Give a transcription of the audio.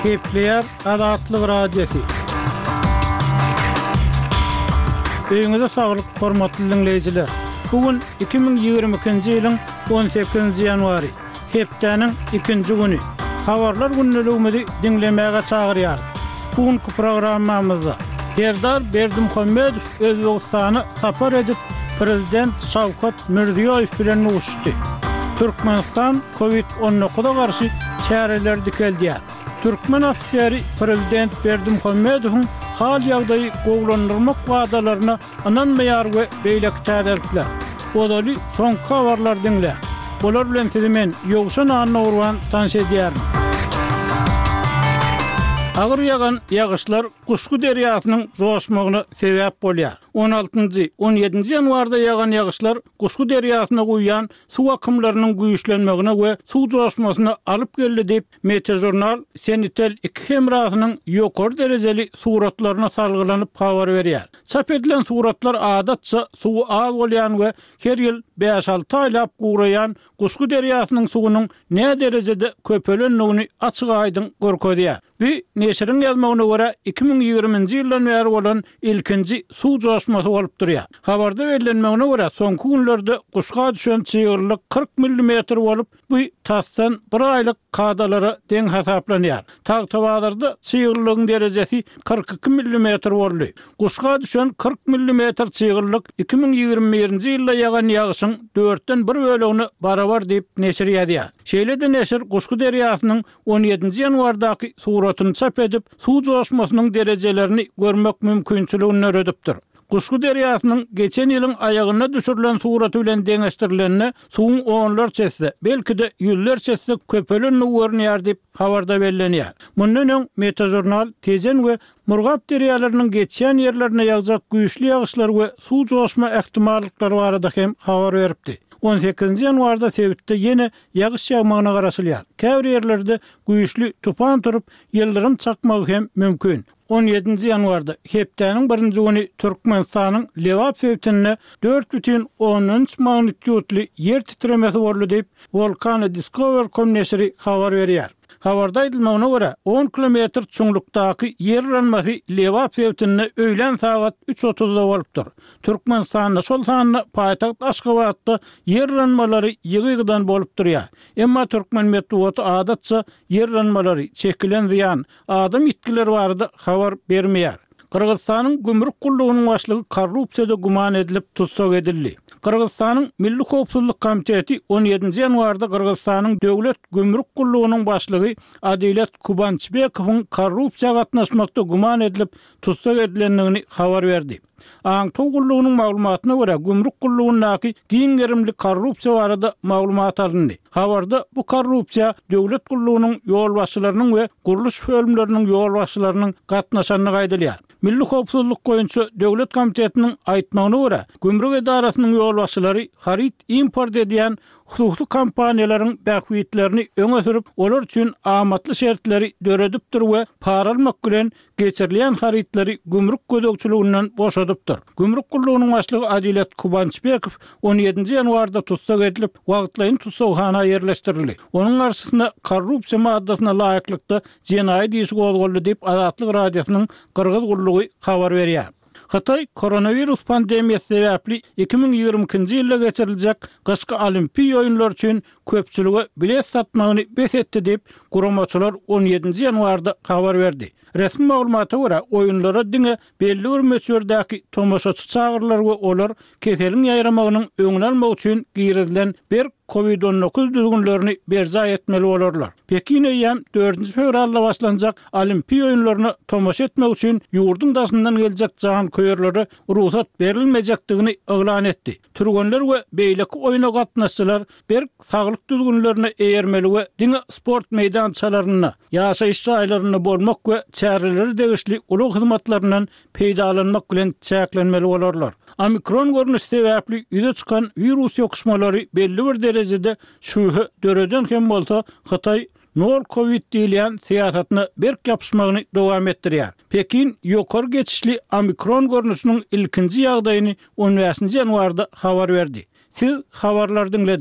Kepler Adatlyk radiosu. Öňüňizde saglyk, hormatly dinleyijiler. Bugün 2022-nji ýylyň 18-nji ýanwary, hepdeniň 2-nji güni. Habarlar günneligimizi dinlemäge çagyrýar. Bugünkü programmamyzda Serdar Berdimuhammedow Özbegistana sapar edip Prezident Şawkat Mirziýoýew bilen uçdy. Türkmenistan Covid-19'a garşy çäreler dikeldiýär. Türkmen ofiseri Prezident Berdimuhammedowyň hal ýagdaýy gowlandyrmak wagdalaryna ananmaýar we beýleki täderikler. Odaly soňky habarlar dinle. Bolar bilen men ýogşan anna urwan tanış edýär. Agyr ýagan ýagyşlar Kuşku derýasynyň joşmagyna sebäp bolýar. 16-njy, 17-nji ýanwarda ýagan ýagyşlar Kuşku derýasyna guýan suw akymlarynyň güýçlenmegine we suw joşmasyna alyp geldi diýip Meteorjurnal Senitel 2 hemrahynyň ýokary derejeli suratlaryna salgylanyp habar berýär. Çap edilen suratlar adatça suw az bolýan we her ýyl 5-6 aýlap gurayan Kuşku derýasynyň suwunyň ne derejede köpelenligini açyk aýdyn görkezýär. Bu neşiriň ýazmagyna görä 2020-nji ýyldan bäri bolan ilkinji suw joşmasy bolup durýar. Habarda berilenmegine görä soňky günlerde Kuşga düşen çygyrylyk 40 mm bolup bu tasdan bir aýlyk kadalara deň hasaplanýar. Tag-tabazarda çygyrylygyň derejesi 42 mm boldy. Kuşga düşen 40 mm çygyrylyk 2021-nji ýylda ýagan ýagyşyň 4-den 1 bölegini barabar diýip neşir ýazýar. Şeýle-de neşir Kuşku derýasynyň 17-nji ýanwardaky suratyny çap edip suw joşmasynyň derejelerini görmek mümkinçiligini öredipdir. Kuşku derýasynyň geçen ýylyň aýagyna düşürilen suraty bilen deňeşdirilenine suwuň onlar çetse, belki de ýüller çetse köpelenni görnýär diýip habarda bellenýär. Mundan öň Meteorjurnal tezen we Murgap derýalarynyň geçen ýerlerine ýagjak güýçli ýagyşlar we suw joşma ähtimallyklary barada hem habar beripdi. 18-nji ýanwarda Sebitde ýene ýagyş ýagmagyna garaşylýar. Käbir ýerlerde güýçli tufan turup ýyldyrym çakmagy hem mümkin. 17-nji ýanwarda hepdeniň 1-nji güni Türkmenistanyň Lewap sebitinde 4,13 magnitudly ýer titremesi boldy diýip Volcano Discovery neşri habar berýär. Habarda aýdylmagyna görä 10 kilometr çuňlukdaky ýer ranmasy Lewap sebitinde öýlen saat 3:30-da bolupdyr. Türkmenistanda şol sanyna paýtagt Aşgabatda ýer ranmalary ýygydan bolup durýar. Emma Türkmen medeniýeti adatça ýer ranmalary çekilen ziýan adam itkileri barada habar bermeýär. Kırgızstanyň gümrük gullugynyň başlygy korrupsiýada guman edilip tutsak edildi. Kırgızstanyň Milli Howpsuzlyk Komiteti 17-nji ýanwarda Kırgızstanyň döwlet gümrük gullugynyň başlygy Adilet Kubançbekowyň korrupsiýaga gatnaşmakda guman edilip tutsak edilenligini habar berdi. Aňtow gullugynyň maglumatyna görä gümrük gullugynyň giňerimli korrupsiýa barada maglumat alındy. Habarda bu korrupsiýa döwlet gullugynyň ýol başçylarynyň we guruluş bölümleriniň ýol başçylarynyň gatnaşanyny gaýdalýar. Milli Howpsuzlyk goýunça döwlet komitetiniň aýtmagyna görä, gümrük edarasynyň ýol başçylary harit import edýän hususy kompaniýalaryň bähwitlerini öňe sürüp, olar üçin amatly şertleri döredipdir we para almak bilen geçirilen haritleri gümrük gödekçiliginden boşadypdyr. Gümrük gullugynyň başlygy Adilet Kubançbekow 17-nji ýanwarda tutsak edilip, wagtlaýyn tutsakxana ýerleşdirildi. Onuň garşysynda korrupsiýa maddasyna laýyklykda jenaý diýişi gozgoldy diýip Adatlyk radiosynyň Kırgız gullugy habar berýär. Hatay koronavirus pandemiýasy sebäpli 2022-nji ýylda geçiriljek gyşky olimpiýa oýunlary üçin köpçüligi bilet satmagyny besetdi diýip guramaçylar 17-nji ýanwarda habar berdi. Resmi maglumata görä oýunlara diňe belli bir meçhurdäki tomoşaçy çagyrlar we olar keseliň ýaýramagynyň öňüne almak üçin giýirilen bir Covid-19 düzgünlerini berza etmeli bolarlar. Pekin ýa 4-nji fevralda başlanjak olimpiýa oýunlaryna tomoşa etmek üçin ýurdun daşyndan geljek jahan köýerlere ruhsat berilmejekdigini elan etdi. Türgenler we beýleki oýuna gatnaşçylar bir saglyk düzgünlerine eýermeli we diňe sport meýdançalaryna, ýaşaýyş ýaýlaryna bolmak we çäreleri degişli ulug hyzmatlarynyň peýdalanmak bilen çäklenmeli bolarlar. Omikron görnüşi sebäpli ýüze çykan virus ýokuşmalary belli bir derejede şuhy döreden hem bolsa Hatay nol Covid diýilen siýasatyny berk ýapyşmagyny dowam etdirýär. Pekin ýokary geçişli Omikron görnüşiniň ilkinji ýagdaýyny 15-nji ýanwarda habar berdi. Siz habarlar dinlediniz.